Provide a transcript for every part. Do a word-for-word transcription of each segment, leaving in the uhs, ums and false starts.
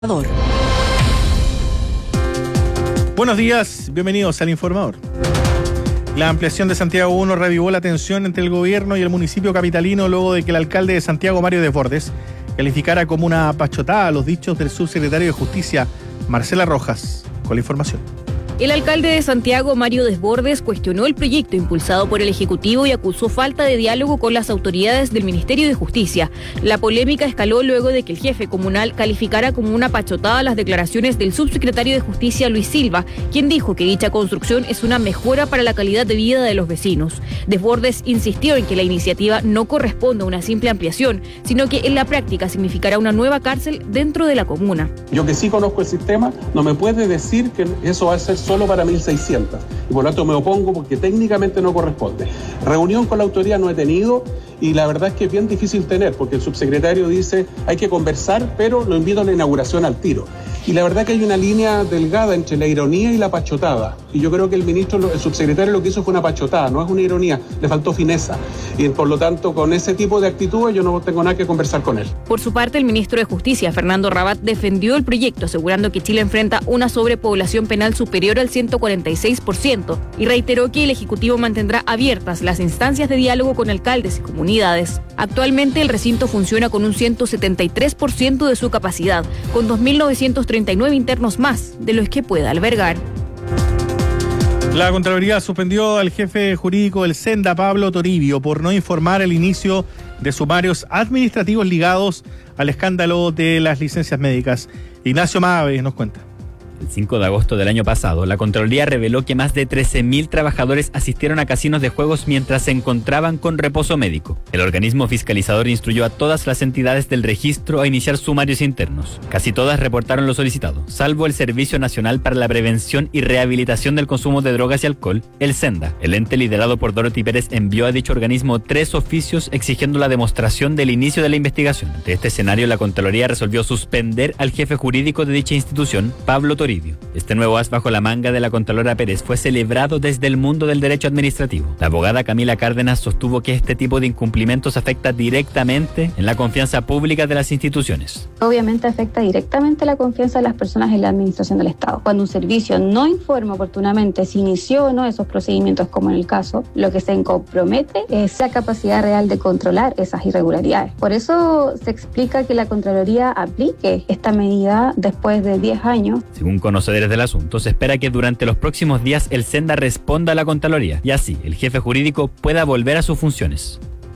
Buenos días, bienvenidos al Informador. La ampliación de Santiago uno revivó la tensión entre el gobierno y el municipio capitalino luego de que el alcalde de Santiago, Mario Desbordes, calificara como una pachotada los dichos del subsecretario de Justicia, Marcela Rojas. Con la información. El alcalde de Santiago, Mario Desbordes, cuestionó el proyecto impulsado por el Ejecutivo y acusó falta de diálogo con las autoridades del Ministerio de Justicia. La polémica escaló luego de que el jefe comunal calificara como una pachotada las declaraciones del subsecretario de Justicia, Luis Silva, quien dijo que dicha construcción es una mejora para la calidad de vida de los vecinos. Desbordes insistió en que la iniciativa no corresponde a una simple ampliación, sino que en la práctica significará una nueva cárcel dentro de la comuna. Yo que sí conozco el sistema, no me puede decir que eso va a ser solo para mil seiscientos y por lo tanto me opongo porque técnicamente no corresponde. Reunión con la autoridad no he tenido y la verdad es que es bien difícil tener porque el subsecretario dice hay que conversar, pero lo invito a la inauguración al tiro. Y la verdad que hay una línea delgada entre la ironía y la pachotada. Y yo creo que el ministro, el subsecretario lo que hizo fue una pachotada, no es una ironía, le faltó fineza. Y por lo tanto, con ese tipo de actitudes yo no tengo nada que conversar con él. Por su parte, el ministro de Justicia, Fernando Rabat, defendió el proyecto, asegurando que Chile enfrenta una sobrepoblación penal superior al ciento cuarenta y seis por ciento y reiteró que el Ejecutivo mantendrá abiertas las instancias de diálogo con alcaldes y comunidades. Actualmente, el recinto funciona con un ciento setenta y tres por ciento de su capacidad, con dos mil novecientos treinta y nueve internos más de los que pueda albergar. La Contraloría suspendió al jefe jurídico del Senda, Pablo Toribio, por no informar el inicio de sumarios administrativos ligados al escándalo de las licencias médicas. Ignacio Mave nos cuenta. El cinco de agosto del año pasado, la Contraloría reveló que más de trece mil trabajadores asistieron a casinos de juegos mientras se encontraban con reposo médico. El organismo fiscalizador instruyó a todas las entidades del registro a iniciar sumarios internos. Casi todas reportaron lo solicitado, salvo el Servicio Nacional para la Prevención y Rehabilitación del Consumo de Drogas y Alcohol, el SENDA. El ente liderado por Dorothy Pérez envió a dicho organismo tres oficios exigiendo la demostración del inicio de la investigación. Ante este escenario, la Contraloría resolvió suspender al jefe jurídico de dicha institución, Pablo Toribio. Este nuevo as bajo la manga de la Contralora Pérez fue celebrado desde el mundo del derecho administrativo. La abogada Camila Cárdenas sostuvo que este tipo de incumplimientos afecta directamente en la confianza pública de las instituciones. Obviamente afecta directamente la confianza de las personas en la administración del Estado. Cuando un servicio no informa oportunamente si inició o no esos procedimientos, como en el caso, lo que se compromete es la capacidad real de controlar esas irregularidades. Por eso se explica que la Contraloría aplique esta medida después de diez años. Según conocedores del asunto, se espera que durante los próximos días el Senda responda a la Contraloría y así el jefe jurídico pueda volver a sus funciones.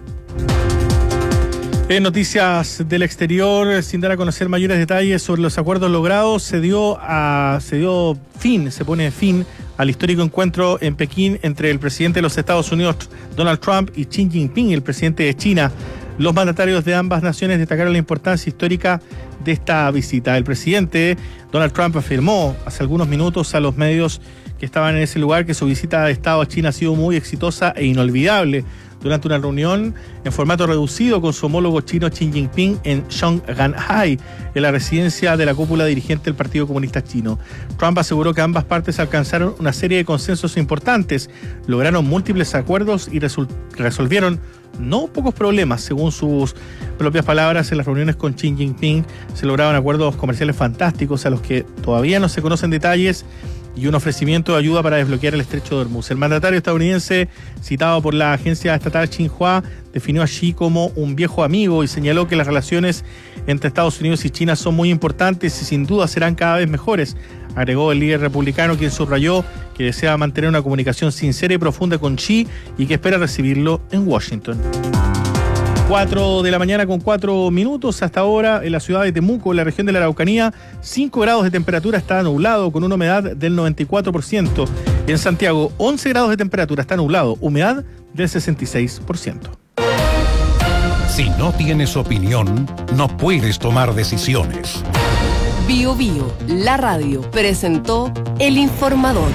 En noticias del exterior, sin dar a conocer mayores detalles sobre los acuerdos logrados, se dio, a, se dio fin, se pone fin al histórico encuentro en Pekín entre el presidente de los Estados Unidos, Donald Trump, y Xi Jinping, el presidente de China. Los mandatarios de ambas naciones destacaron la importancia histórica de esta visita. El presidente Donald Trump afirmó hace algunos minutos a los medios que estaban en ese lugar que su visita de Estado a China ha sido muy exitosa e inolvidable. Durante una reunión en formato reducido con su homólogo chino Xi Jinping en Shanghái, en la residencia de la cúpula dirigente del Partido Comunista Chino. Trump aseguró que ambas partes alcanzaron una serie de consensos importantes, lograron múltiples acuerdos y resol- resolvieron no pocos problemas. Según sus propias palabras, en las reuniones con Xi Jinping se lograron acuerdos comerciales fantásticos a los que todavía no se conocen detalles y un ofrecimiento de ayuda para desbloquear el estrecho de Hormuz. El mandatario estadounidense, citado por la agencia estatal Xinhua, definió a Xi como un viejo amigo y señaló que las relaciones entre Estados Unidos y China son muy importantes y sin duda serán cada vez mejores. Agregó el líder republicano, quien subrayó que desea mantener una comunicación sincera y profunda con Xi y que espera recibirlo en Washington. cuatro de la mañana con cuatro minutos. Hasta ahora en la ciudad de Temuco, en la región de la Araucanía, cinco grados de temperatura, está nublado con una humedad del noventa y cuatro por ciento. En Santiago, once grados de temperatura, está nublado, humedad del sesenta y seis por ciento. Si no tienes opinión, no puedes tomar decisiones. Bio Bio, la radio, presentó El Informador.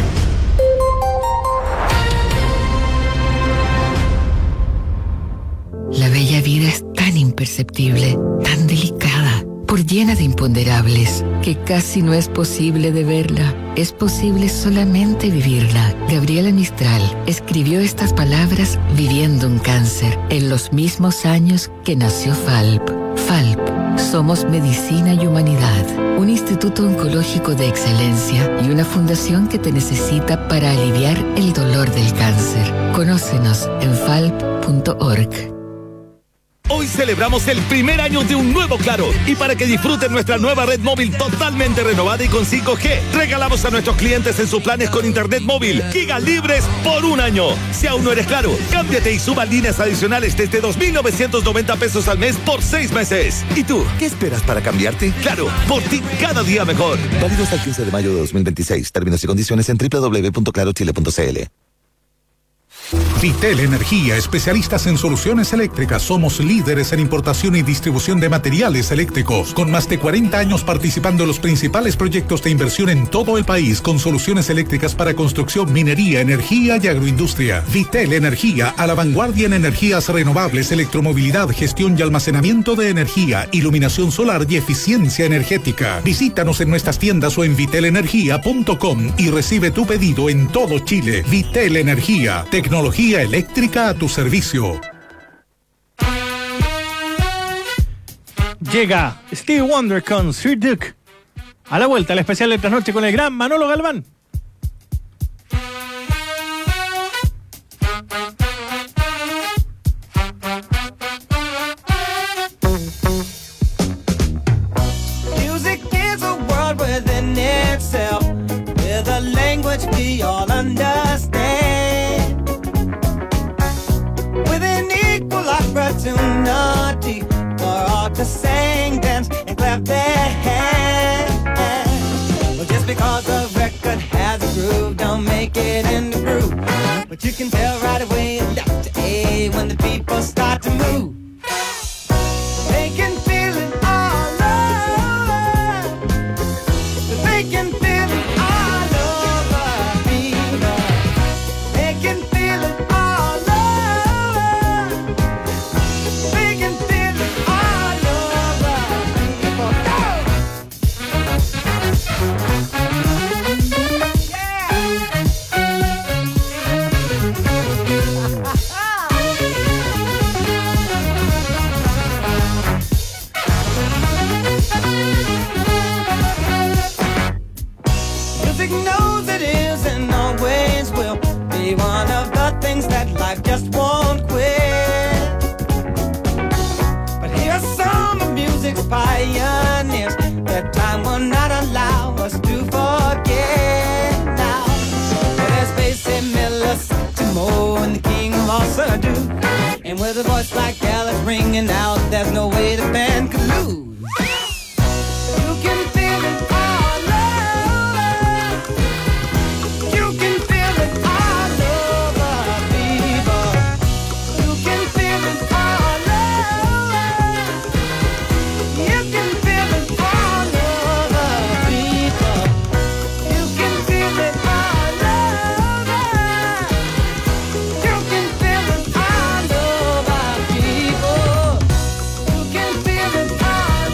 La bella vida es tan imperceptible, tan delicada, por llena de imponderables, que casi no es posible de verla. Es posible solamente vivirla. Gabriela Mistral escribió estas palabras viviendo un cáncer en los mismos años que nació Falp. Falp. Somos Medicina y Humanidad, un instituto oncológico de excelencia y una fundación que te necesita para aliviar el dolor del cáncer. Conócenos en falp punto org. Hoy celebramos el primer año de un nuevo Claro y para que disfruten nuestra nueva red móvil totalmente renovada y con cinco G, regalamos a nuestros clientes en sus planes con internet móvil gigas libres por un año. Si aún no eres Claro, cámbiate y suba líneas adicionales desde dos mil novecientos noventa pesos al mes por seis meses. ¿Y tú, qué esperas para cambiarte? Claro, por ti cada día mejor. Válido hasta el quince de mayo de dos mil veintiséis. Términos y condiciones en doble u doble u doble u punto claro chile punto c l. Vitel Energía, especialistas en soluciones eléctricas. Somos líderes en importación y distribución de materiales eléctricos, con más de cuarenta años participando en los principales proyectos de inversión en todo el país, con soluciones eléctricas para construcción, minería, energía y agroindustria. Vitel Energía, a la vanguardia en energías renovables, electromovilidad, gestión y almacenamiento de energía, iluminación solar y eficiencia energética. Visítanos en nuestras tiendas o en vitel energía punto com y recibe tu pedido en todo Chile. Vitel Energía, tecnología eléctrica a tu servicio. Llega Stevie Wonder con Sir Duke. A la vuelta, el especial de trasnoche con el gran Manolo Galván. Music is a world within itself, with a language we all understand. Opportunity for all to sing, dance, and clap their hands. Well, just because the record has a groove, don't make it in the groove. But you can tell right away, left to A, when the people start to move. They can feel it all over. They can feel it all over, people. They can feel it all over. One of the things that life just won't quit. But here's some of music's pioneers that time will not allow us to forget now. There's Basie Miller, Timo, and the king of all Sadu. And with a voice like Alice ringing out, there's no way the band could lose. You can feel it all over. You can feel it all. All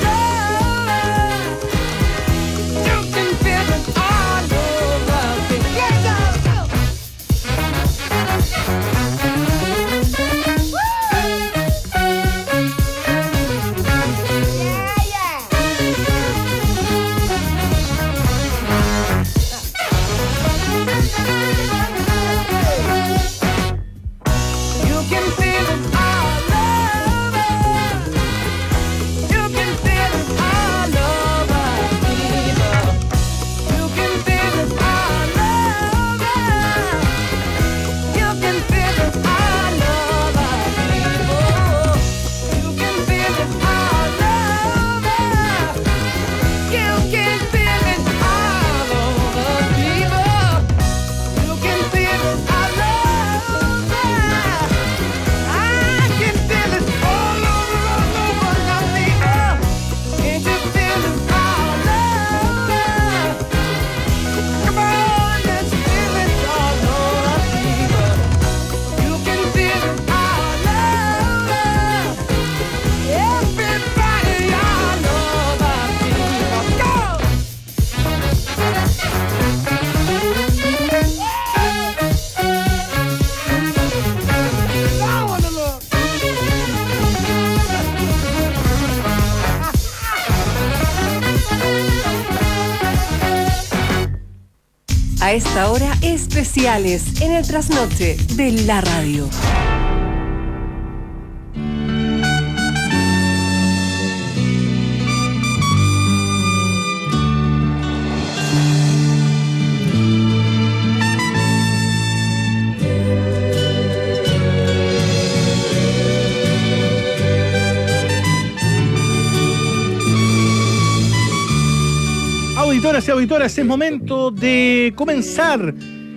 A esta hora, especiales en el trasnoche de la radio. Auditoras y auditoras, es momento de comenzar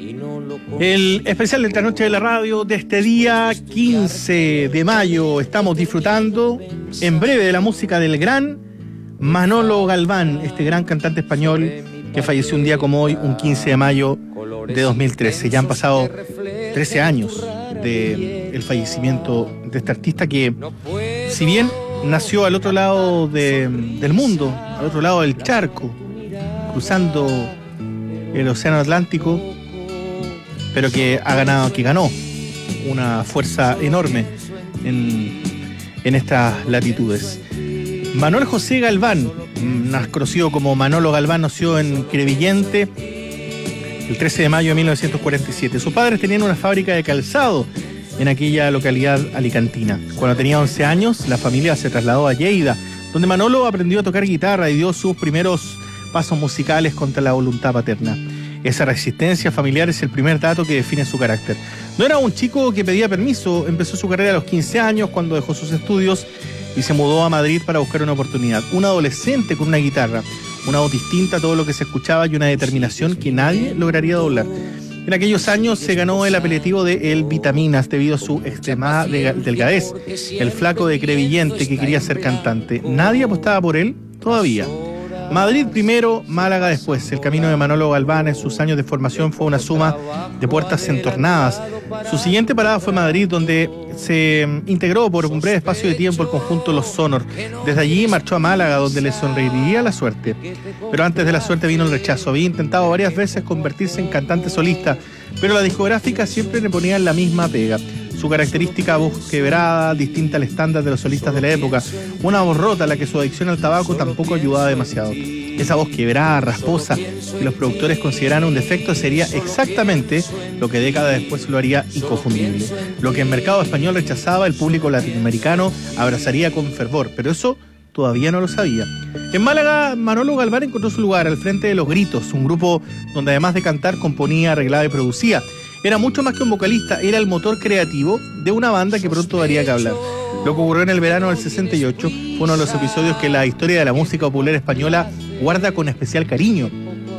el especial de esta noche de la radio de este día quince de mayo. Estamos disfrutando en breve de la música del gran Manolo Galván, este gran cantante español que falleció un día como hoy, un quince de mayo de dos mil trece. Ya han pasado trece años del fallecimiento de este artista que, si bien nació al otro lado de, del mundo, al otro lado del charco, cruzando el océano Atlántico, pero que ha ganado, que ganó una fuerza enorme en, en estas latitudes. Manuel José Galván, más conocido como Manolo Galván, nació en Crevillente el trece de mayo de mil novecientos cuarenta y siete. Sus padres tenían una fábrica de calzado en aquella localidad alicantina. Cuando tenía once años, la familia se trasladó a Lleida, donde Manolo aprendió a tocar guitarra y dio sus primeros pasos musicales contra la voluntad paterna. Esa resistencia familiar es el primer dato que define su carácter. No era un chico que pedía permiso, empezó su carrera a los quince años cuando dejó sus estudios y se mudó a Madrid para buscar una oportunidad. Un adolescente con una guitarra, una voz distinta a todo lo que se escuchaba y una determinación que nadie lograría doblar. En aquellos años se ganó el apelativo de El Vitaminas debido a su extremada delgadez, el flaco de Crevillente que quería ser cantante. Nadie apostaba por él todavía. Madrid primero, Málaga después. El camino de Manolo Galván en sus años de formación fue una suma de puertas entornadas. Su siguiente parada fue Madrid, donde se integró por un breve espacio de tiempo el conjunto Los Sonor. Desde allí marchó a Málaga, donde le sonreiría la suerte. Pero antes de la suerte vino el rechazo. Había intentado varias veces convertirse en cantante solista, pero la discográfica siempre le ponía la misma pega. Su característica voz quebrada, distinta al estándar de los solistas de la época. Una voz rota a la que su adicción al tabaco tampoco ayudaba demasiado. Esa voz quebrada, rasposa, que los productores consideraron un defecto, sería exactamente lo que décadas después lo haría inconfundible. Lo que el mercado español rechazaba, el público latinoamericano abrazaría con fervor, pero eso todavía no lo sabía. En Málaga, Manolo Galván encontró su lugar al frente de Los Gritos, un grupo donde además de cantar, componía, arreglaba y producía. Era mucho más que un vocalista, era el motor creativo de una banda que pronto daría que hablar. Lo que ocurrió en el verano del sesenta y ocho fue uno de los episodios que la historia de la música popular española guarda con especial cariño.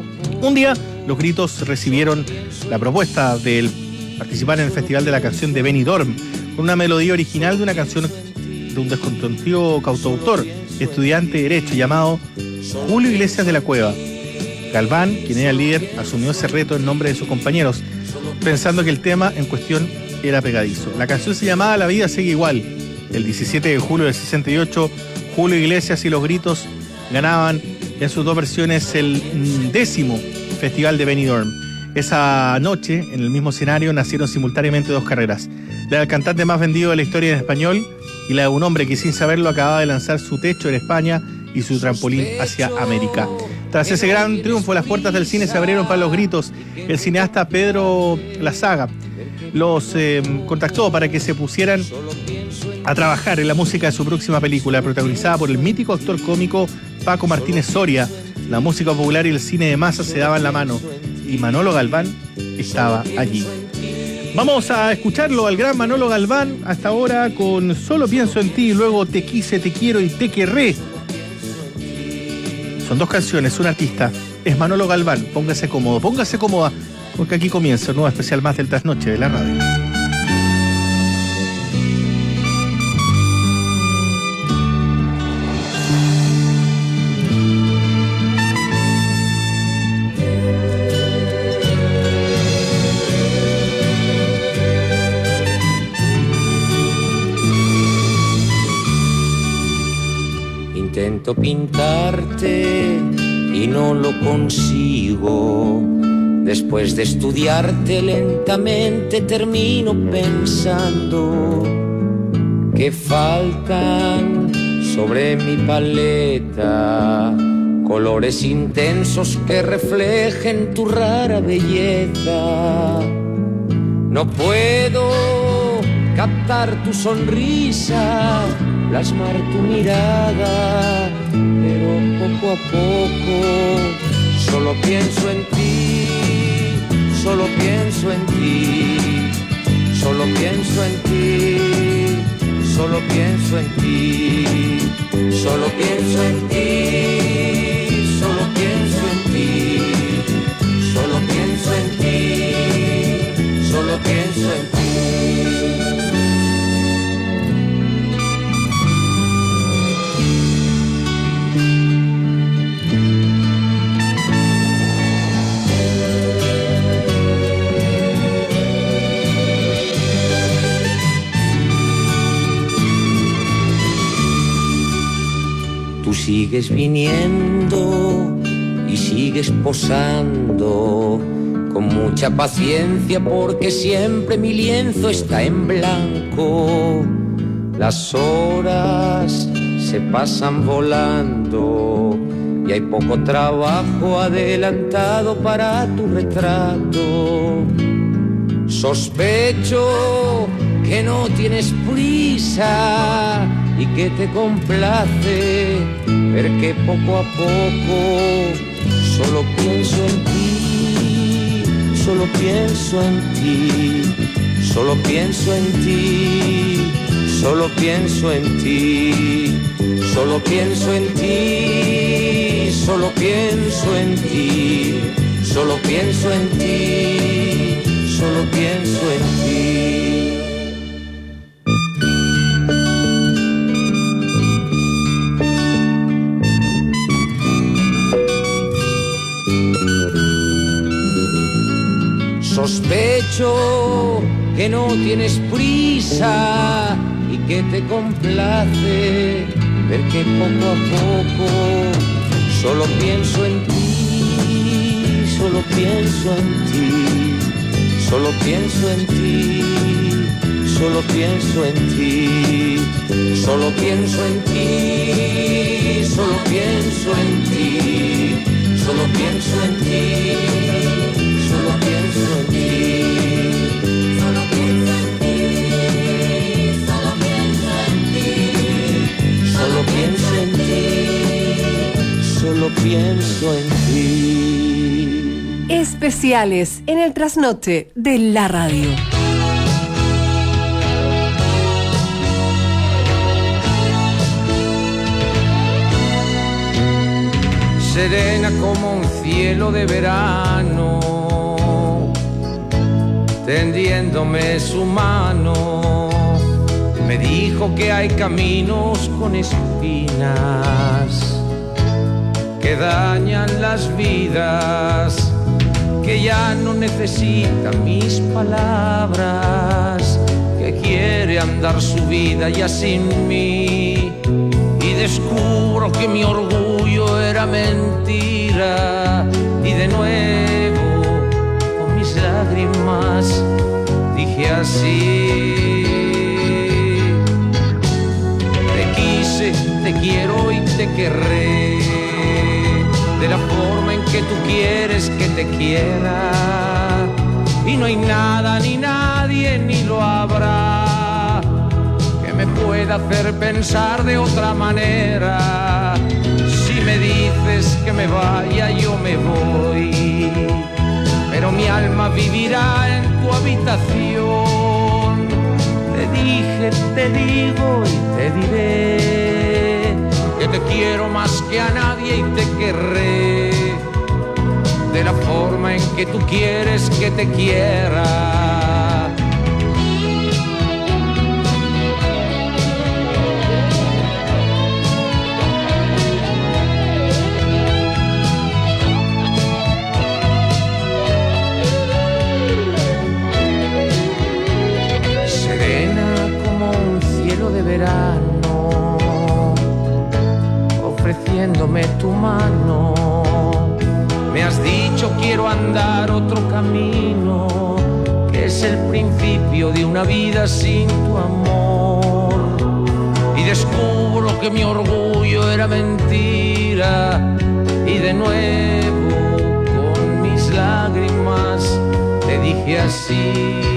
Un día, Los Gritos recibieron la propuesta de participar en el Festival de la Canción de Benidorm, con una melodía original de una canción de un desconocido cantautor, estudiante de Derecho, llamado Julio Iglesias de la Cueva. Galván, quien era el líder, asumió ese reto en nombre de sus compañeros, pensando que el tema en cuestión era pegadizo. La canción se llamaba La vida sigue igual. El diecisiete de julio del sesenta y ocho, Julio Iglesias y Los Gritos ganaban en sus dos versiones el décimo Festival de Benidorm. Esa noche, en el mismo escenario, nacieron simultáneamente dos carreras. La del cantante más vendido de la historia en español y la de un hombre que sin saberlo acababa de lanzar su techo en España y su trampolín hacia América. Tras ese gran triunfo, las puertas del cine se abrieron para Los Gritos. El cineasta Pedro Lazaga los eh, contactó para que se pusieran a trabajar en la música de su próxima película, protagonizada por el mítico actor cómico Paco Martínez Soria. La música popular y el cine de masa se daban la mano y Manolo Galván estaba allí. Vamos a escucharlo al gran Manolo Galván hasta ahora con Solo pienso en ti y luego Te quise, te quiero y te querré. Son dos canciones, un artista. Es Manolo Galván. Póngase cómodo, póngase cómoda, porque aquí comienza un nuevo especial más del Trasnoche de la Radio. Intento pintarte y no lo consigo. Después de estudiarte lentamente termino pensando que faltan sobre mi paleta colores intensos que reflejen tu rara belleza. No puedo captar tu sonrisa, plasmar tu mirada, pero poco a poco solo pienso en ti, solo pienso en ti, solo pienso en ti, solo pienso en ti, solo pienso en ti, solo pienso en ti, solo pienso en ti, solo pienso en ti. Tú sigues viniendo y sigues posando con mucha paciencia porque siempre mi lienzo está en blanco. Las horas se pasan volando y hay poco trabajo adelantado para tu retrato. Sospecho que no tienes prisa y que te complace ver que poco a poco solo pienso en ti, solo pienso en ti, solo pienso en ti, solo pienso en ti, solo pienso en ti, solo pienso en ti, solo pienso en ti, solo pienso en ti. Sospecho que no tienes prisa y que te complace ver que poco a poco solo pienso en ti, solo pienso en ti, solo pienso en ti, solo pienso en ti, solo pienso en ti, solo pienso en ti, solo pienso en ti, solo pienso en ti, solo pienso en ti, solo pienso en ti, solo pienso en ti, solo pienso en ti. Especiales en el trasnoche de la radio. Serena como un cielo de verano, tendiéndome su mano, me dijo que hay caminos con espinas que dañan las vidas, que ya no necesita mis palabras, que quiere andar su vida ya sin mí. Y descubro que mi orgullo era mentira, y de nuevo con mis lágrimas dije así: te quise, te quiero y te querré de la forma en que tú quieres que te quiera, y no hay nada ni nadie ni lo habrá que me pueda hacer pensar de otra manera. Si me dices que me vaya, yo me voy, pero mi alma vivirá en tu habitación. Te dije, te digo y te diré que te quiero más que a nadie y te querré de la forma en que tú quieres que te quiera. De verano, ofreciéndome tu mano, me has dicho quiero andar otro camino, que es el principio de una vida sin tu amor, y descubro que mi orgullo era mentira, Y de nuevo con mis lágrimas te dije así.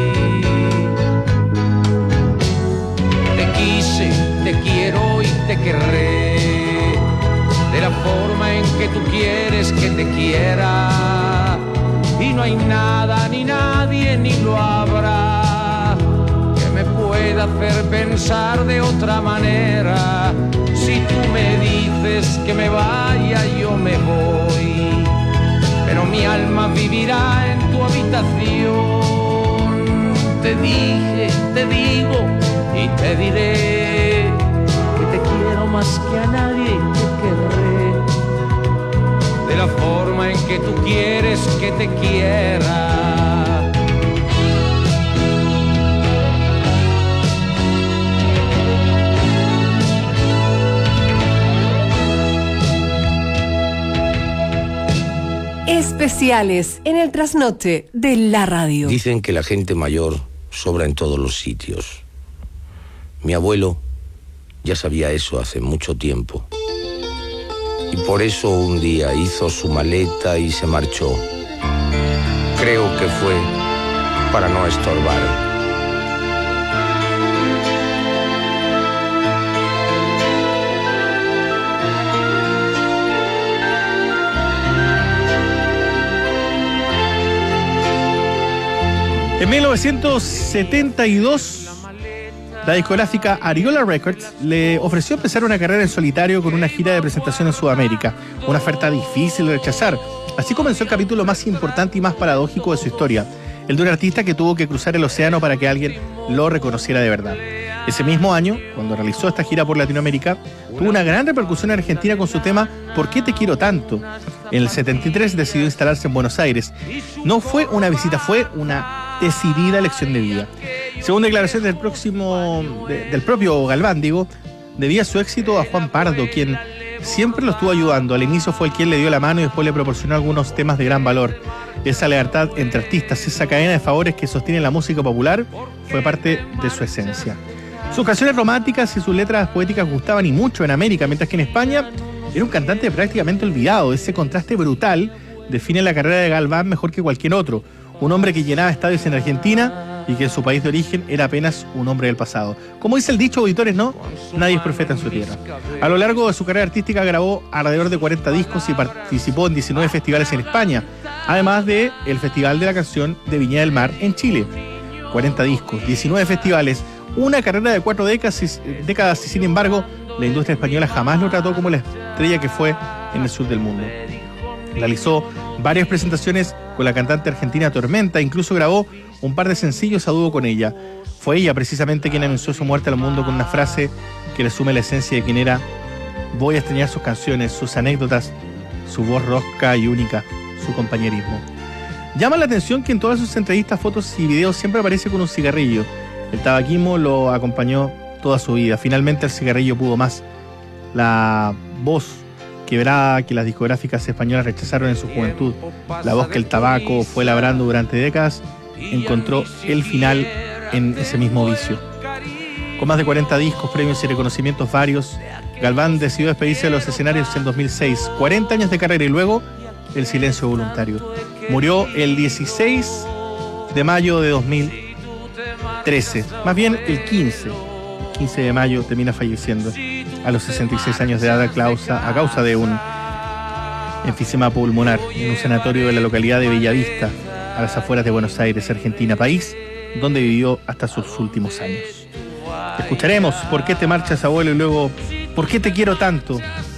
Te quise, te quiero y te querré de la forma en que tú quieres que te quiera. Y no hay nada ni nadie ni lo habrá que me pueda hacer pensar de otra manera. Si tú me dices que me vaya, yo me voy, pero mi alma vivirá en tu habitación. Te dije, te digo y te diré que te quiero más que a nadie y te querré de la forma en que tú quieres que te quiera. Especiales en el trasnoche de la radio. Dicen que la gente mayor sobra en todos los sitios. Mi abuelo ya sabía eso hace mucho tiempo. Y por eso un día hizo su maleta y se marchó. Creo que fue para no estorbar. En mil novecientos setenta y dos, la discográfica Ariola Records le ofreció empezar una carrera en solitario con una gira de presentación en Sudamérica, una oferta difícil de rechazar. Así comenzó el capítulo más importante y más paradójico de su historia, el de un artista que tuvo que cruzar el océano para que alguien lo reconociera de verdad. Ese mismo año, cuando realizó esta gira por Latinoamérica, tuvo una gran repercusión en Argentina con su tema ¿Por qué te quiero tanto? En el setenta y tres decidió instalarse en Buenos Aires. No fue una visita, fue una decidida elección de vida. Según declaraciones del, próximo, de, del propio Galván, digo, debía su éxito a Juan Pardo, quien siempre lo estuvo ayudando. Al inicio fue el quien le dio la mano y después le proporcionó algunos temas de gran valor. Esa lealtad entre artistas, esa cadena de favores que sostiene la música popular, fue parte de su esencia. Sus canciones románticas y sus letras poéticas gustaban y mucho en América, mientras que en España era un cantante prácticamente olvidado. Ese contraste brutal define la carrera de Galván mejor que cualquier otro. Un hombre que llenaba estadios en Argentina y que en su país de origen era apenas un hombre del pasado. Como dice el dicho, auditores, no, nadie es profeta en su tierra. A lo largo de su carrera artística grabó alrededor de cuarenta discos y participó en diecinueve festivales en España, además de el Festival de la Canción de Viña del Mar en Chile. cuarenta discos, diecinueve festivales, una carrera de cuatro décadas y, décadas y sin embargo, la industria española jamás lo trató como la estrella que fue en el sur del mundo. Realizó varias presentaciones con la cantante argentina Tormenta, incluso grabó un par de sencillos a dúo con ella. Fue ella precisamente quien anunció su muerte al mundo con una frase que resume la esencia de quien era: voy a extrañar sus canciones, sus anécdotas, su voz rosca y única, su compañerismo. Llama la atención que en todas sus entrevistas, fotos y videos siempre aparece con un cigarrillo. El tabaquismo lo acompañó toda su vida. Finalmente el cigarrillo pudo más. La voz quebrada que las discográficas españolas rechazaron en su juventud, la voz que el tabaco fue labrando durante décadas, encontró el final en ese mismo vicio. Con más de cuarenta discos, premios y reconocimientos varios, Galván decidió despedirse de los escenarios en dos mil seis, cuarenta años de carrera y luego el silencio voluntario. Murió el dieciséis de mayo de dos mil trece, más bien el quince, el quince de mayo termina falleciendo a los sesenta y seis años de edad a causa, a causa de un enfisema pulmonar en un sanatorio de la localidad de Bellavista, a las afueras de Buenos Aires, Argentina, país donde vivió hasta sus últimos años. Escucharemos ¿Por qué te marchas, abuelo? Y luego ¿Por qué te quiero tanto?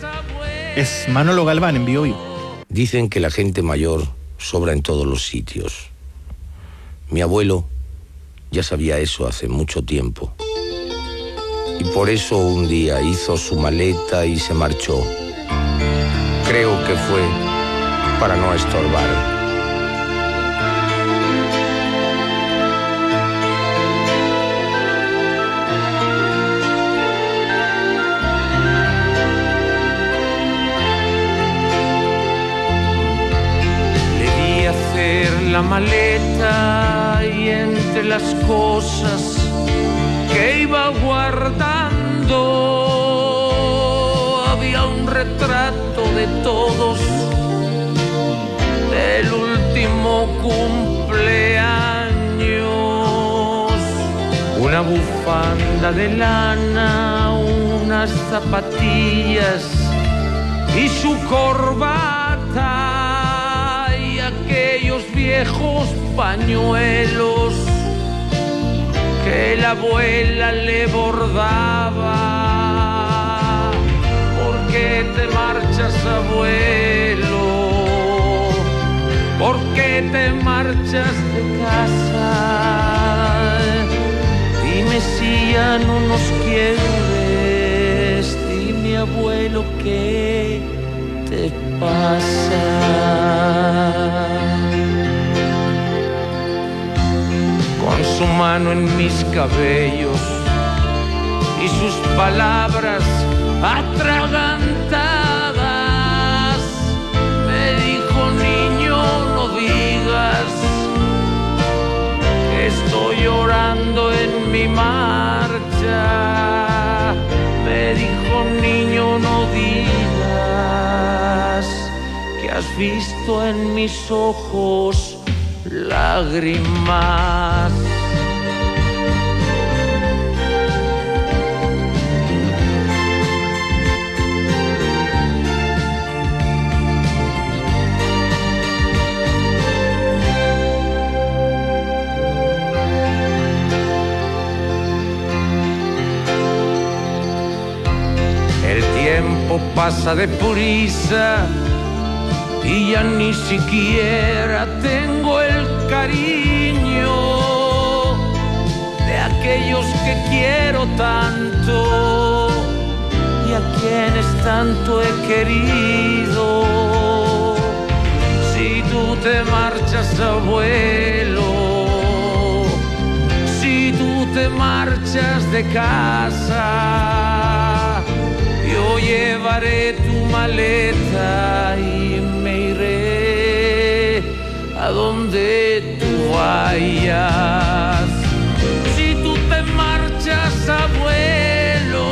Es Manolo Galván en Bio Bio. Dicen que la gente mayor sobra en todos los sitios. Mi abuelo ya sabía eso hace mucho tiempo. Y por eso un día hizo su maleta y se marchó. Creo que fue para no estorbar. La maleta y entre las cosas que iba guardando había un retrato de todos bufanda de lana, unas zapatillas y su corbata y aquellos viejos pañuelos que la abuela le bordaba. ¿Por qué te marchas, abuelo? ¿Por qué te marchas de casa? Dime si ya no nos quieres. Dime, abuelo, ¿qué te pasa? Con su mano en mis cabellos y sus palabras atragantadas me dijo: niño, no digas que estoy llorando en mi marcha. Me dijo: niño, no digas que has visto en mis ojos lágrimas. El tiempo pasa deprisa y ya ni siquiera tengo el cariño de aquellos que quiero tanto y a quienes tanto he querido. Si tú te marchas, abuelo, si tú te marchas de casa, yo llevaré tu maleta y me iré a donde tú vayas. Si tú te marchas, abuelo,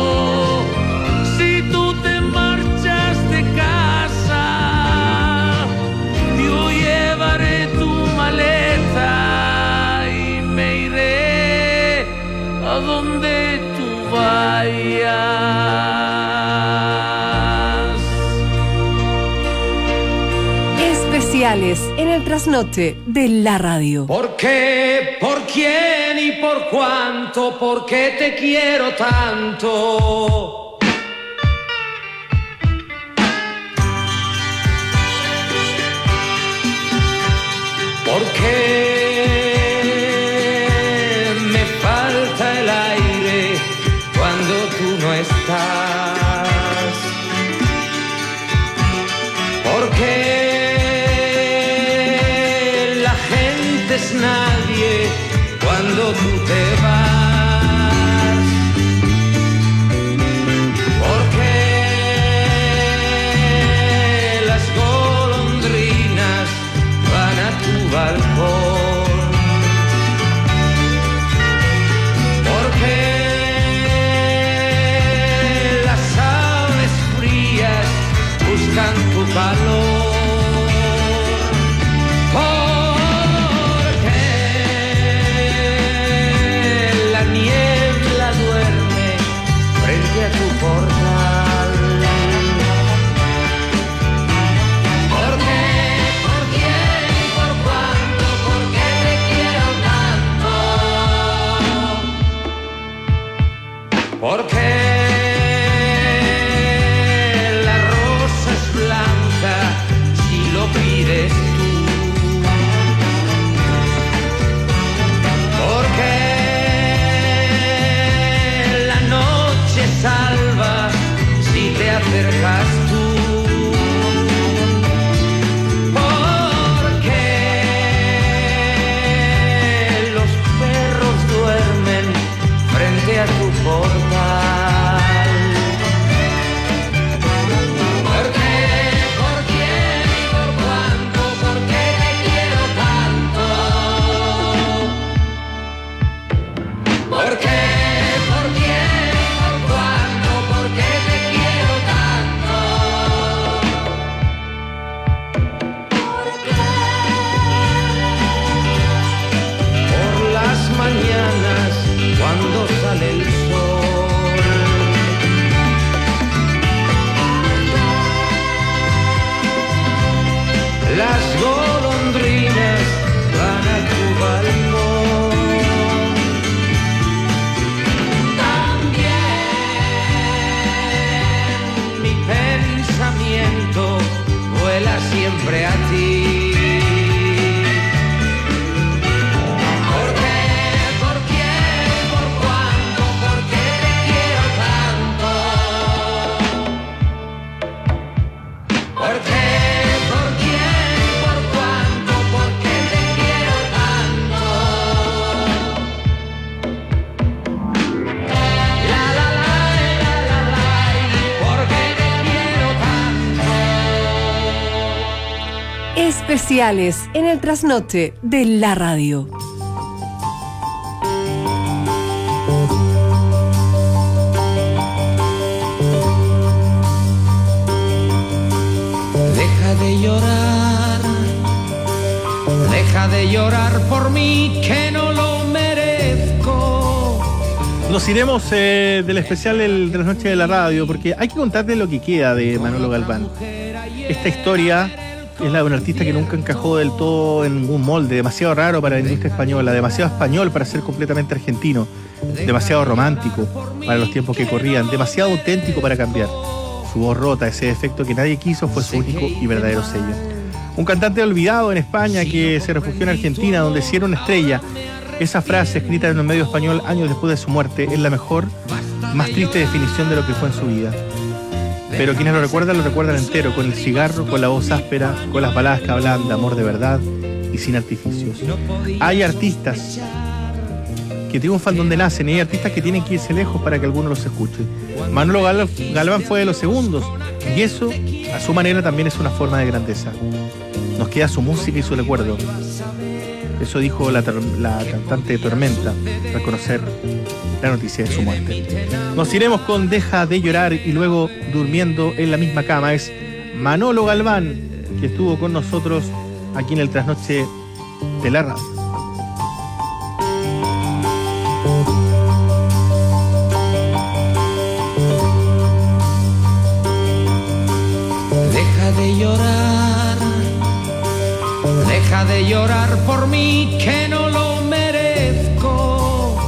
si tú te marchas de casa, yo llevaré tu maleta y me iré a donde tú vayas. En el trasnoche de la radio. ¿Por qué? ¿Por quién? ¿Y por cuánto? ¿Por qué te quiero tanto? ¿Por qué me falta el aire cuando tú no estás? ¿Por qué es nadie cuando tú te vas? Porque las golondrinas van a tu balcón. Porque las aves frías buscan tu calor. Especiales en el trasnoche de la radio. Deja de llorar, deja de llorar por mí que no lo merezco. Nos iremos eh, del especial del trasnoche de la radio porque hay que contarte lo que queda de Manolo Galván. Esta historia es la de un artista que nunca encajó del todo en ningún molde, demasiado raro para la industria española, demasiado español para ser completamente argentino, demasiado romántico para los tiempos que corrían, demasiado auténtico para cambiar. Su voz rota, ese defecto que nadie quiso, fue su único y verdadero sello. Un cantante olvidado en España que se refugió en Argentina, donde sí era una estrella. Esa frase, escrita en un medio español años después de su muerte, es la mejor, más triste definición de lo que fue en su vida. Pero quienes lo recuerdan, lo recuerdan entero, con el cigarro, con la voz áspera, con las baladas que hablan de amor de verdad y sin artificios. Hay artistas que triunfan donde nacen y hay artistas que tienen que irse lejos para que alguno los escuche. Manolo Galván fue de los segundos y eso, a su manera, también es una forma de grandeza. Nos queda su música y su recuerdo. Eso dijo la, la cantante de Tormenta al conocer la noticia de su muerte. Nos iremos con Deja de llorar y luego Durmiendo en la misma cama. Es Manolo Galván, que estuvo con nosotros aquí en el trasnoche de la radio. Deja de llorar, deja de llorar por mí que no lo merezco.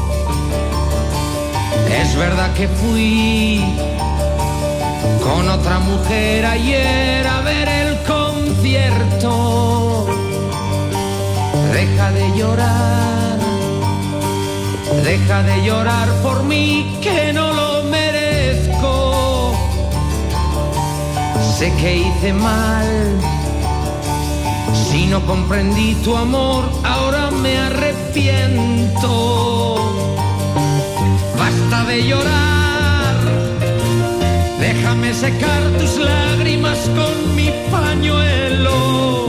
Es verdad que fui con otra mujer ayer a ver el concierto. Deja de llorar, deja de llorar por mí que no lo merezco. Sé que hice mal, si no comprendí tu amor, ahora me arrepiento. Basta de llorar, déjame secar tus lágrimas con mi pañuelo.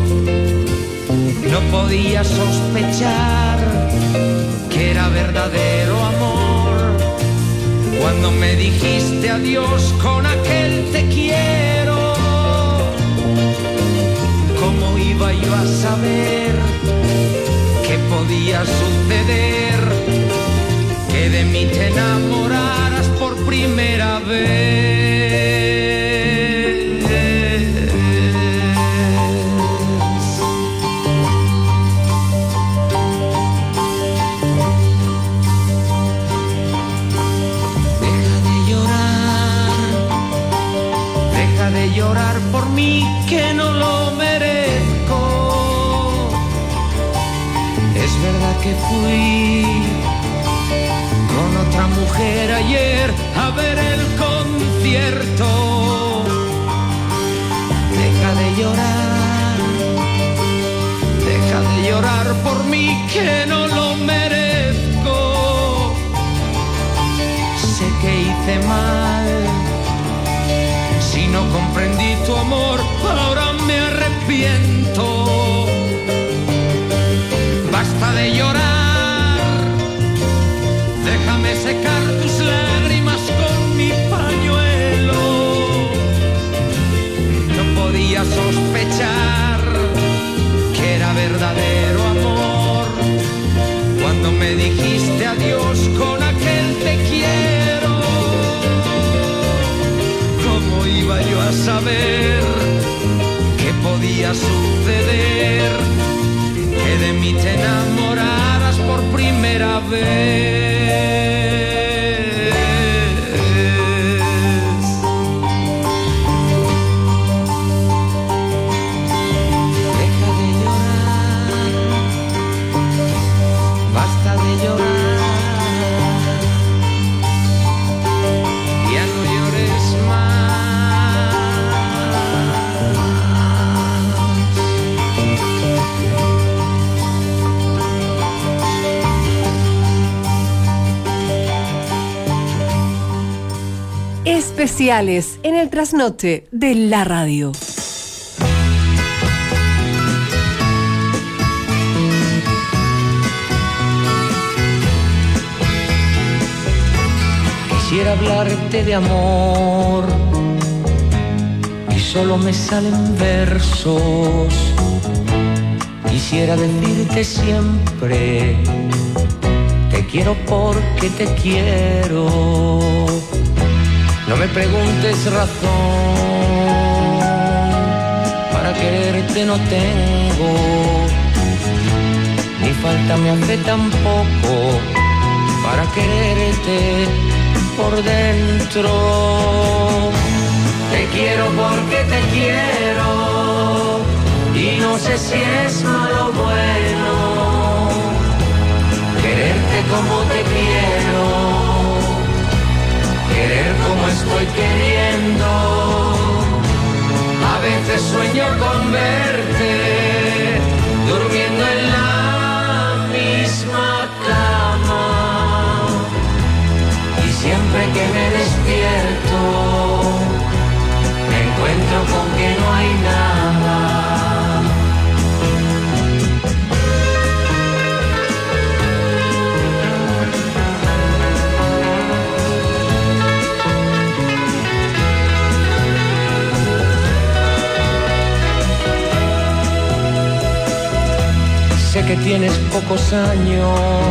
No podía sospechar que era verdadero amor cuando me dijiste adiós con aquel te quiero. ¿Cómo iba yo a saber qué podía suceder? Que de mí te enamoraras por primera vez. Deja de llorar, deja de llorar por mí que no lo merezco. Es verdad que fui con otra mujer ayer a ver el concierto. Deja de llorar, deja de llorar por mí que no lo merezco. Sé que hice mal, si no comprendí tu amor, ahora me arrepiento. Basta de llorar, déjame secar tus lágrimas con mi pañuelo. No podía sospechar que era verdadero amor cuando me dijiste adiós con aquel te quiero. ¿Cómo iba yo a saber qué podía suceder? Que de mí te enamoraras por primera vez. Deja de llorar, basta de llorar, ya no llores Especiales en el trasnoche de la radio. hablarte de amor y solo me salen versos. Quisiera decirte siempre, te quiero porque te quiero. No me preguntes razón, para quererte no tengo, ni falta me hace tampoco para quererte por dentro. Te quiero porque te quiero y no sé si es malo o bueno quererte como te quiero, querer como estoy queriendo. A veces sueño con verte durmiendo en la misma cama y siempre que me despierto me encuentro con que no hay nada. Sé que tienes pocos años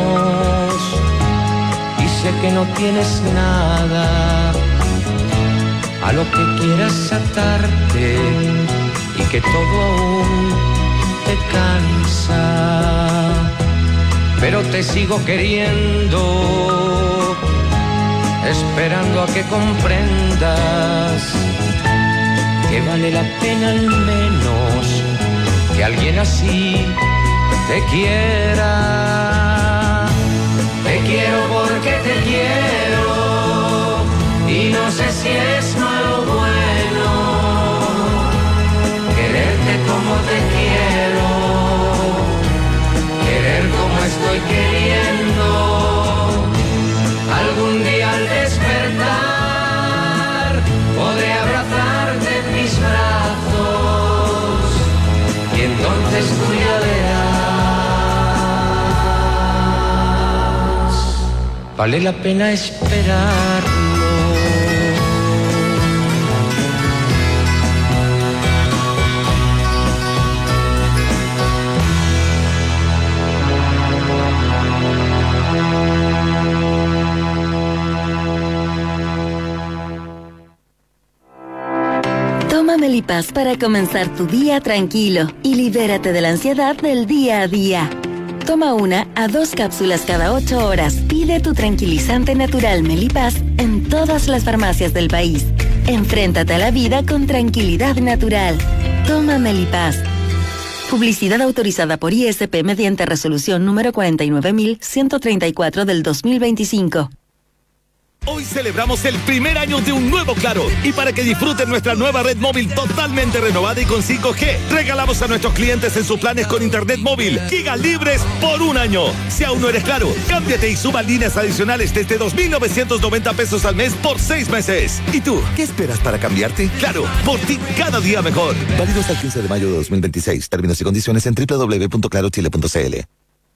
y sé que no tienes nada a lo que quieras atarte y que todo aún te cansa, pero te sigo queriendo, esperando a que comprendas que vale la pena al menos que alguien así te quiera. Te quiero porque te quiero y no sé si es malo o bueno quererte como te quiero, querer como estoy queriendo. Algún día al despertar podré abrazarte en mis brazos y entonces tú ya verás. Vale la pena esperarlo. Toma Melipaz para comenzar tu día tranquilo y libérate de la ansiedad del día a día. Toma una a dos cápsulas cada ocho horas. Pide tu tranquilizante natural Melipaz en todas las farmacias del país. Enfréntate a la vida con tranquilidad natural. Toma Melipaz. Publicidad autorizada por I S P mediante resolución número cuarenta y nueve mil ciento treinta y cuatro del dos mil veinticinco. Hoy celebramos el primer año de un nuevo Claro y para que disfruten nuestra nueva red móvil totalmente renovada y con cinco G, regalamos a nuestros clientes en sus planes con internet móvil gigas libres por un año. Si aún no eres Claro, cámbiate y suba líneas adicionales desde dos mil novecientos noventa pesos al mes por seis meses. ¿Y tú, qué esperas para cambiarte? Claro, por ti cada día mejor. Válido hasta el quince de mayo de dos mil veintiséis. Términos y condiciones en doble u doble u doble u punto claro chile punto c l.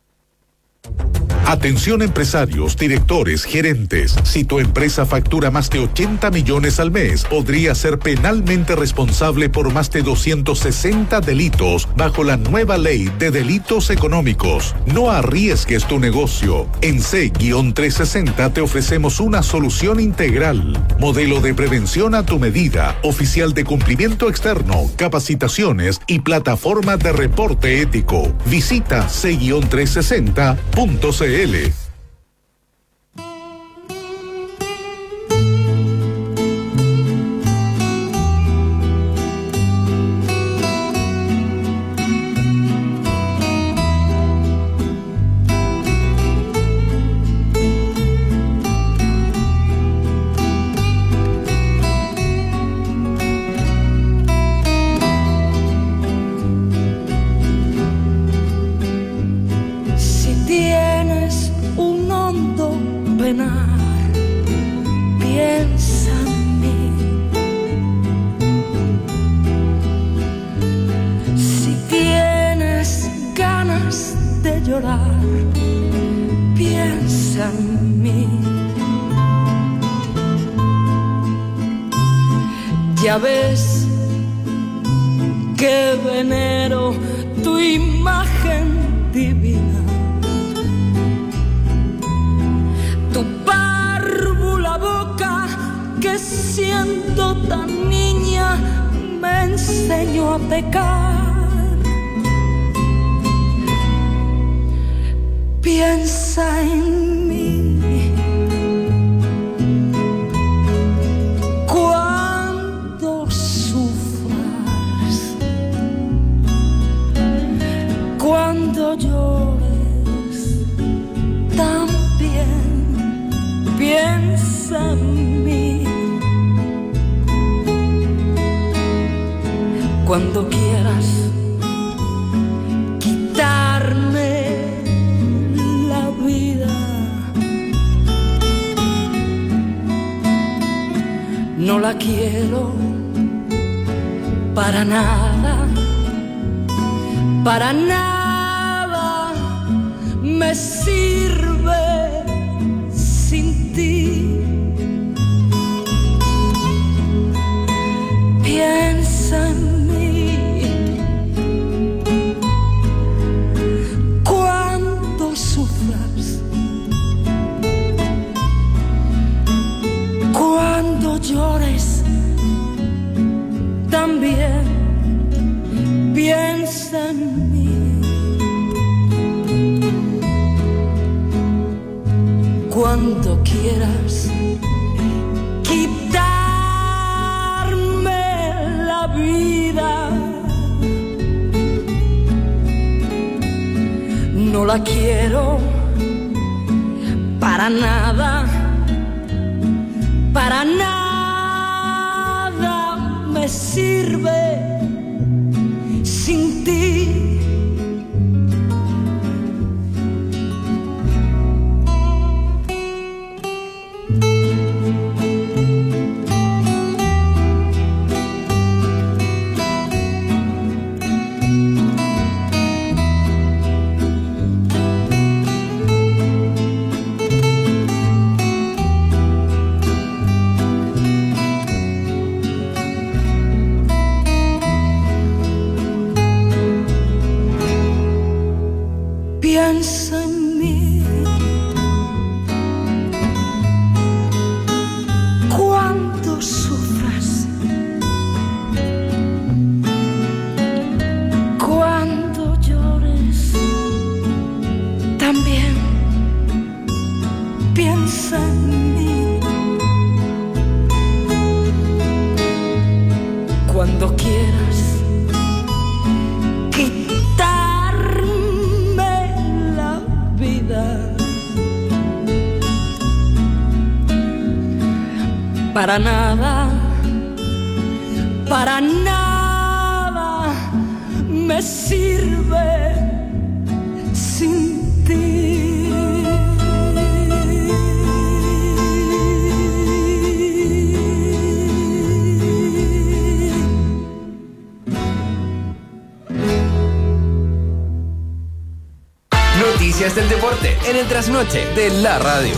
Atención empresarios, directores, gerentes. Si tu empresa factura más de ochenta millones al mes, podría ser penalmente responsable por más de doscientos sesenta delitos bajo la nueva ley de delitos económicos. No arriesgues tu negocio. En C trescientos sesenta te ofrecemos una solución integral. Modelo de prevención a tu medida, oficial de cumplimiento externo, capacitaciones y plataforma de reporte ético. Visita C trescientos sesenta punto c l. Piensa en mí. Si tienes ganas de llorar, piensa en mí. Ya ves que venero tu imagen divina, tu párvula boca que siendo tan niña me enseñó a pecar. Piensa en mí cuando sufras, cuando llores, también piensa en mí. Cuando quieras quitarme la vida, no la quiero para nada, para nada me sirve sin ti. Piensa en llores, también piensa en mí. Cuando quieras quitarme la vida, no la quiero para nada, para nada me sirve sin ti. Piensa en mí cuando sufras, cuando llores, también piensa en mí. Cuando quieras para nada, para nada me sirve sin ti. Noticias del deporte en el trasnoche de la radio.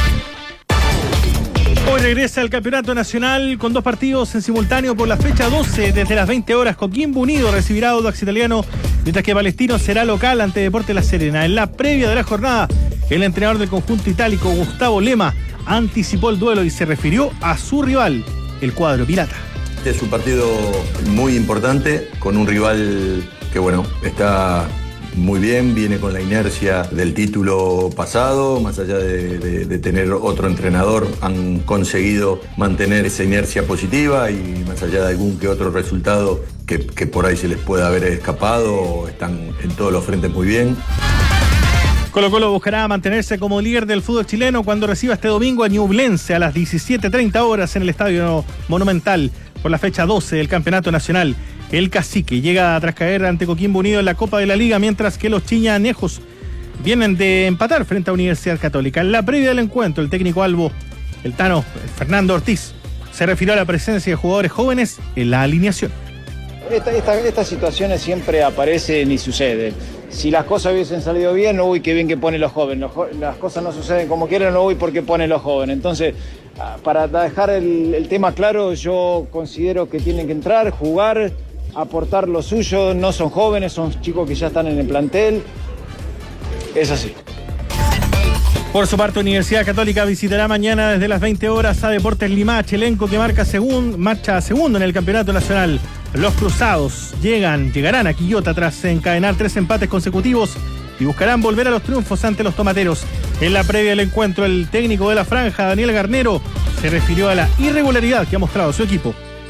Hoy regresa el Campeonato Nacional con dos partidos en simultáneo por la fecha doce. Desde las veinte horas, Coquimbo Unido recibirá a Audax Italiano, mientras que Palestino será local ante Deportes La Serena. En la previa de la jornada, el entrenador del conjunto itálico, Gustavo Lema, anticipó el duelo y se refirió a su rival, el cuadro pirata. Este es un partido muy importante, con un rival que, bueno, está muy bien, viene con la inercia del título pasado, más allá de, de, de tener otro entrenador, han conseguido mantener esa inercia positiva y más allá de algún que otro resultado que, que por ahí se les pueda haber escapado, están en todos los frentes muy bien. Colo-Colo buscará mantenerse como líder del fútbol chileno cuando reciba este domingo a Ñublense a las diecisiete treinta horas en el Estadio Monumental por la fecha doce del Campeonato Nacional. El Cacique llega tras caer ante Coquimbo Unido en la Copa de la Liga, mientras que los chiñanejos vienen de empatar frente a Universidad Católica. En la previa del encuentro, el técnico albo, el Tano Fernando Ortiz, se refirió a la presencia de jugadores jóvenes en la alineación. Esta, esta, estas situaciones siempre aparecen y suceden. Si las cosas hubiesen salido bien, no uy, qué bien que ponen los jóvenes. Los, las cosas no suceden como quieren, no uy, porque ponen los jóvenes. Entonces, Para dejar el, el tema claro, yo considero que tienen que entrar, jugar, aportar lo suyo. No son jóvenes, son chicos que ya están en el plantel. Es así. Por su parte, Universidad Católica visitará mañana desde las veinte horas a Deportes Limache, elenco que marca segun, marcha segundo en el Campeonato Nacional. Los Cruzados llegan, llegarán a Quillota tras encadenar tres empates consecutivos y buscarán volver a los triunfos ante los tomateros. En la previa del encuentro, el técnico de la franja, Daniel Garnero, se refirió a la irregularidad que ha mostrado su equipo.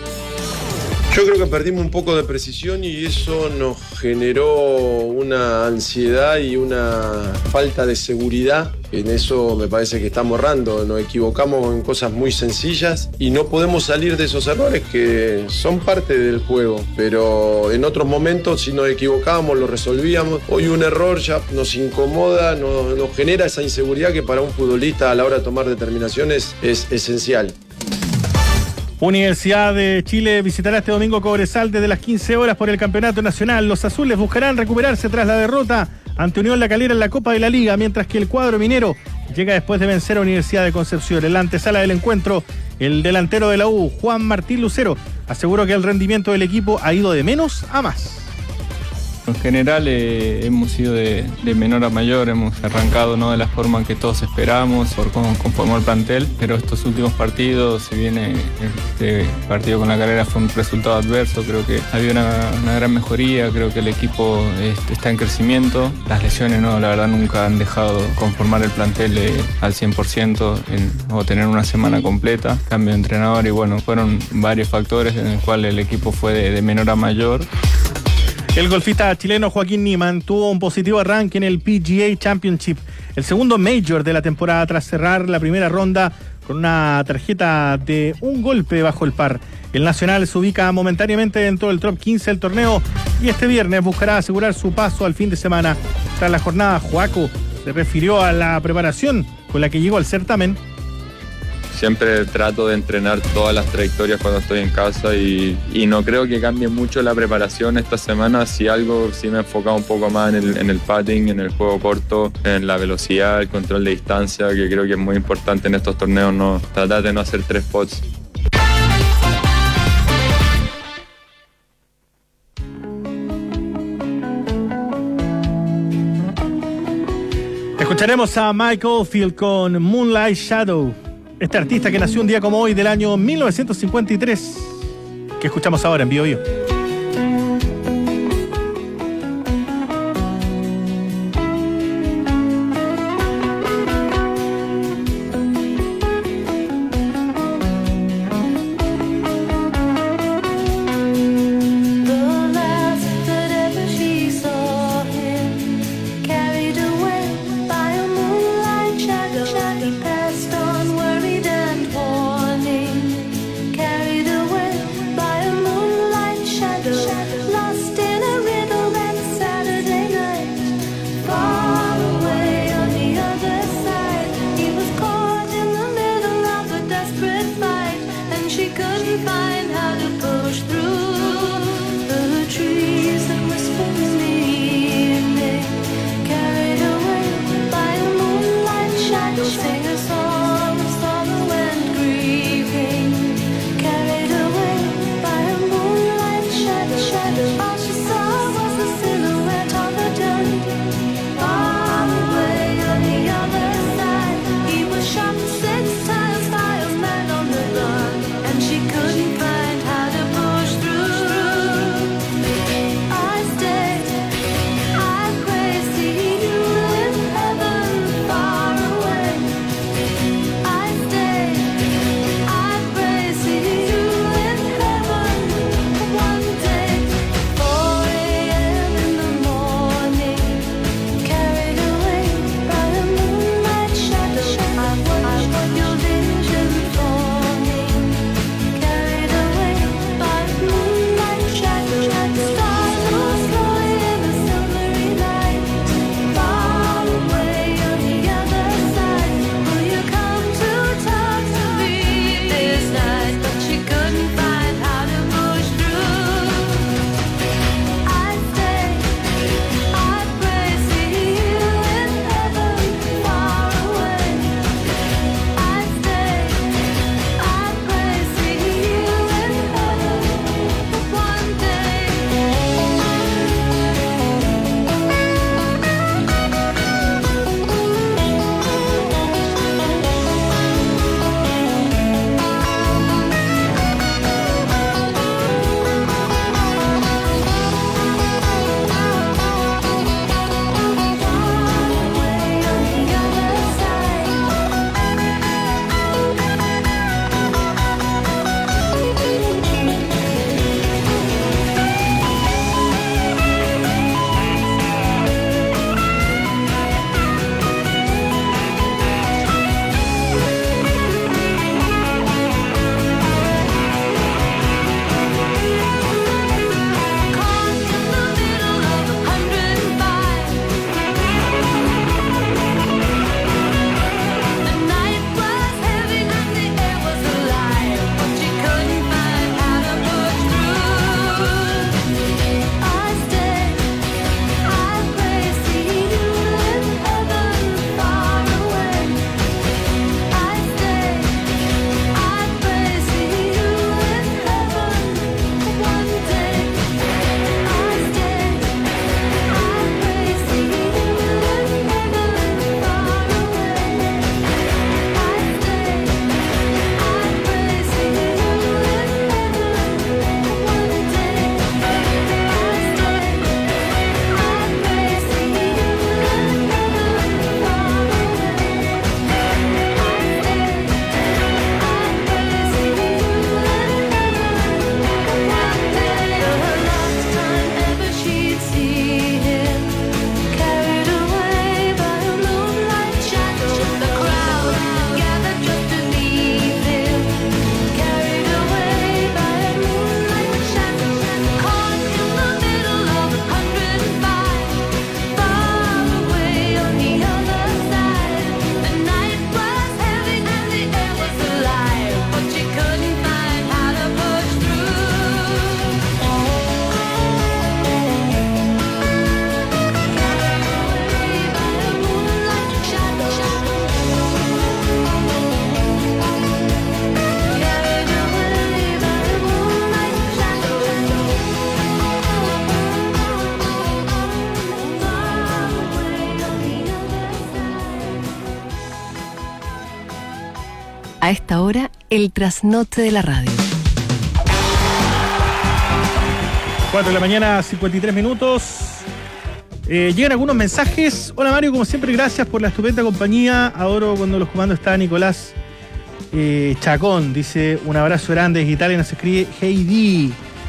Yo creo que perdimos un poco de precisión y eso nos generó una ansiedad y una falta de seguridad. En eso me parece que estamos errando, nos equivocamos en cosas muy sencillas y no podemos salir de esos errores que son parte del juego, pero en otros momentos si nos equivocábamos lo resolvíamos. Hoy un error ya nos incomoda, nos, nos genera esa inseguridad que para un futbolista a la hora de tomar determinaciones es esencial. Universidad de Chile visitará este domingo Cobresal desde las quince horas por el Campeonato Nacional. Los azules buscarán recuperarse tras la derrota ante Unión La Calera en la Copa de la Liga, mientras que el cuadro minero llega después de vencer a Universidad de Concepción. En la antesala del encuentro, el delantero de la U, Juan Martín Lucero, aseguró que el rendimiento del equipo ha ido de menos a más. En general eh, hemos ido de, de menor a mayor, hemos arrancado no de la forma que todos esperábamos por cómo conformó el plantel, pero estos últimos partidos, si bien este partido con La Calera fue un resultado adverso, creo que había una, una gran mejoría, creo que el equipo este, está en crecimiento. Las lesiones no, la verdad nunca han dejado conformar el plantel eh, al cien por ciento en, o tener una semana completa, cambio de entrenador y bueno, fueron varios factores en el cual el equipo fue de, de menor a mayor. El golfista chileno Joaquín Niemann tuvo un positivo arranque en el P G A Championship, el segundo major de la temporada tras cerrar la primera ronda con una tarjeta de un golpe bajo el par. El nacional se ubica momentáneamente dentro del top quince del torneo y este viernes buscará asegurar su paso al fin de semana. Tras la jornada, Joaco se refirió a la preparación con la que llegó al certamen. Siempre trato de entrenar todas las trayectorias cuando estoy en casa y, y no creo que cambie mucho la preparación esta semana. Si algo, sí me he enfocado un poco más en el, en el putting, en el juego corto, en la velocidad, el control de distancia, que creo que es muy importante en estos torneos, no tratar de no hacer tres pots. Escucharemos a Mike Oldfield con Moonlight Shadow. Este artista que nació un día como hoy del año mil novecientos cincuenta y tres, que escuchamos ahora en Bio Bio. Carried away by a moonlight shadow. A esta hora, el trasnoche de la radio. cuatro de la mañana, cincuenta y tres minutos. Eh, llegan algunos mensajes. Hola Mario, como siempre, gracias por la estupenda compañía. Adoro cuando los comandos está Nicolás eh, Chacón. Dice, un abrazo grande desde Italia, nos escribe Heidi.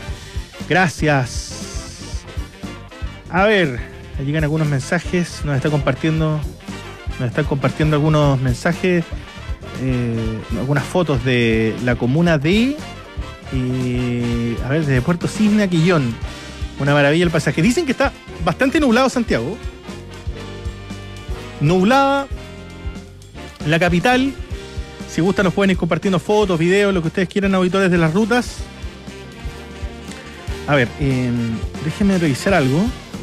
Gracias. A ver, llegan algunos mensajes. Nos está compartiendo, nos están compartiendo algunos mensajes. Eh, algunas fotos de la comuna de eh, a ver, desde Puerto Cisne a Quillón. Una maravilla el pasaje. Dicen que está bastante nublado Santiago. Nublada la capital. Si gustan nos pueden ir compartiendo fotos, videos, lo que ustedes quieran, auditores de las rutas. A ver, eh, déjenme revisar algo.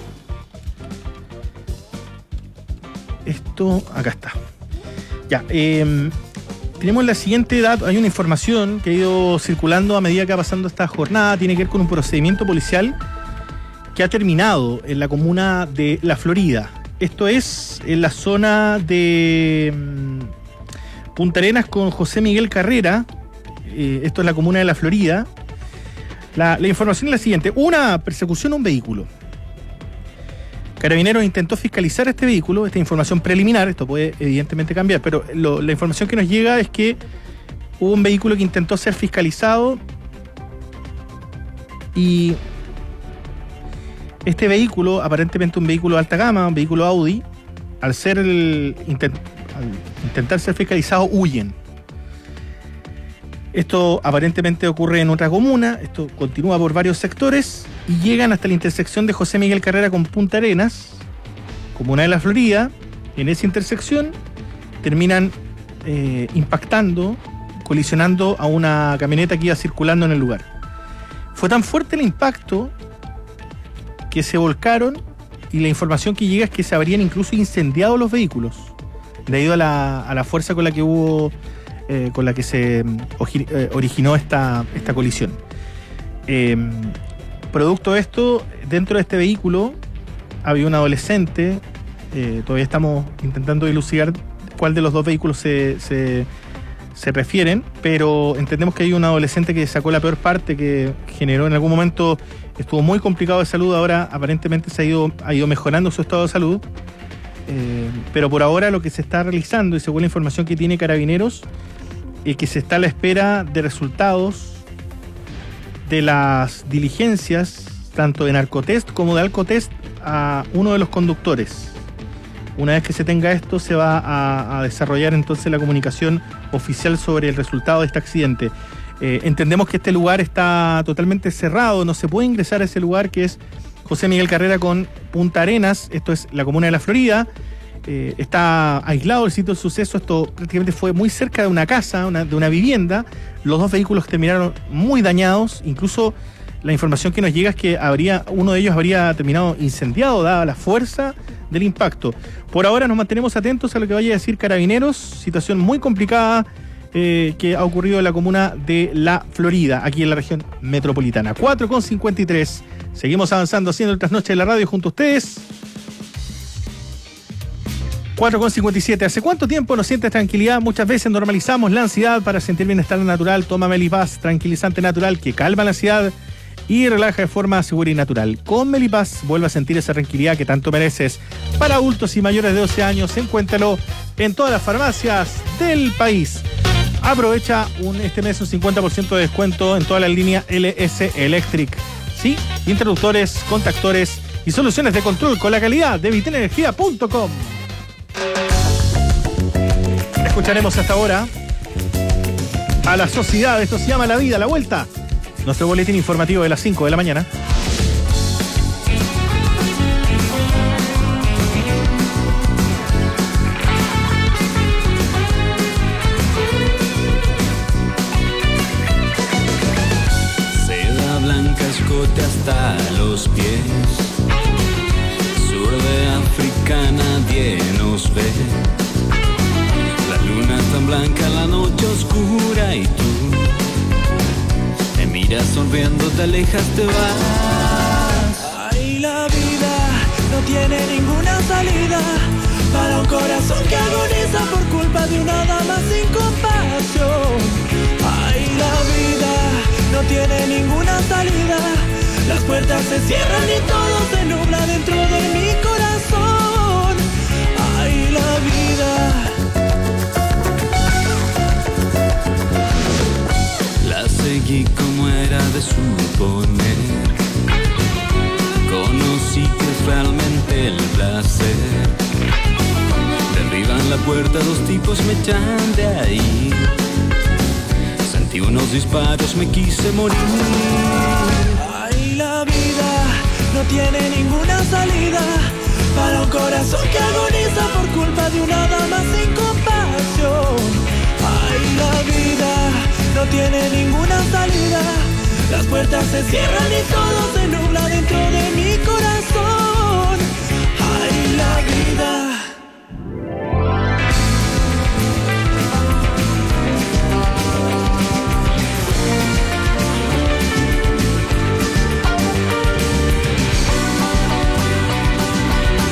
Esto, acá está. Ya, eh tenemos la siguiente dato, hay una información que ha ido circulando a medida que va pasando esta jornada, tiene que ver con un procedimiento policial que ha terminado en la comuna de La Florida. Esto es en la zona de Punta Arenas con José Miguel Carrera, eh, esto es la comuna de La Florida. La, la información es la siguiente, una persecución a un vehículo. Carabineros intentó fiscalizar este vehículo, esta información preliminar, esto puede evidentemente cambiar, pero lo, la información que nos llega es que hubo un vehículo que intentó ser fiscalizado y este vehículo, aparentemente un vehículo de alta gama, un vehículo Audi, al ser el, intent, al intentar ser fiscalizado, huyen. Esto aparentemente ocurre en otra comuna, esto continúa por varios sectores y llegan hasta la intersección de José Miguel Carrera con Punta Arenas, comuna de La Florida. En esa intersección terminan eh, impactando, colisionando a una camioneta que iba circulando en el lugar. Fue tan fuerte el impacto que se volcaron y la información que llega es que se habrían incluso incendiado los vehículos debido a la, a la fuerza con la que hubo... Eh, con la que se eh, originó esta, esta colisión. Eh, producto de esto, dentro de este vehículo había un adolescente, eh, todavía estamos intentando dilucidar cuál de los dos vehículos se, se, se refieren, pero entendemos que hay un adolescente que sacó la peor parte, que generó en algún momento, estuvo muy complicado de salud, ahora aparentemente se ha ido, ha ido mejorando su estado de salud. Eh, pero por ahora lo que se está realizando y según la información que tiene Carabineros es que se está a la espera de resultados de las diligencias tanto de narcotest como de alcotest a uno de los conductores. Una vez que se tenga esto se va a, a desarrollar entonces la comunicación oficial sobre el resultado de este accidente. Eh, entendemos que este lugar está totalmente cerrado, no se puede ingresar a ese lugar que es José Miguel Carrera con Punta Arenas, esto es la comuna de La Florida. Eh, está aislado el sitio del suceso, esto prácticamente fue muy cerca de una casa, una, de una vivienda. Los dos vehículos terminaron muy dañados, incluso la información que nos llega es que habría, uno de ellos habría terminado incendiado dada la fuerza del impacto. Por ahora nos mantenemos atentos a lo que vaya a decir Carabineros, situación muy complicada eh, que ha ocurrido en la comuna de La Florida, aquí en la región metropolitana. cuatro con cincuenta y tres, seguimos avanzando haciendo el trasnoche de la radio junto a ustedes. cuatro con cincuenta y siete. ¿Hace cuánto tiempo no sientes tranquilidad? Muchas veces normalizamos la ansiedad para sentir bienestar natural. Toma Melipaz, tranquilizante natural que calma la ansiedad y relaja de forma segura y natural. Con Melipaz vuelve a sentir esa tranquilidad que tanto mereces. Para adultos y mayores de doce años, encuéntralo en todas las farmacias del país. Aprovecha un, este mes un cincuenta por ciento de descuento en toda la línea L S Electric. Sí, interruptores, contactores y soluciones de control con la calidad de vitenenergia punto com. Escucharemos hasta ahora a la sociedad, esto se llama La Vida, la Vuelta. Nuestro boletín informativo de las cinco de la mañana. Seda blanca, escote hasta los pies. Sur de África nadie nos ve. Tan blanca la noche oscura y tú me miras sonriendo, te alejas, te vas. Ay, la vida no tiene ninguna salida. para un corazón que agoniza por culpa de una dama sin compasión. Ay, la vida no tiene ninguna salida, las puertas se cierran y todo se nubla dentro de mi corazón. Ay, la vida. La seguí como era de suponer. Conocí que es realmente el placer. Derriban la puerta, dos tipos me echan de ahí. Sentí unos disparos, me quise morir. Ay, la vida no tiene ninguna salida para un corazón que agoniza por culpa de una dama sin compasión. Ay, la vida no tiene ninguna salida, las puertas se cierran y todo se nubla dentro de mi corazón.